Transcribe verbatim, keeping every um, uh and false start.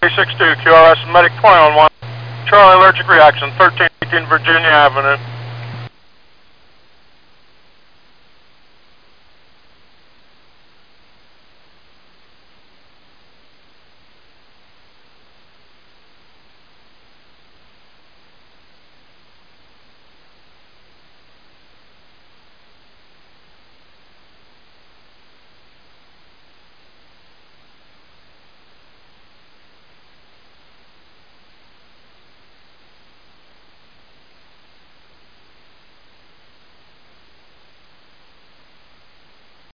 six two, Q R S Medic twenty on one. Charlie allergic reaction, thirteen eighteen Virginia Avenue.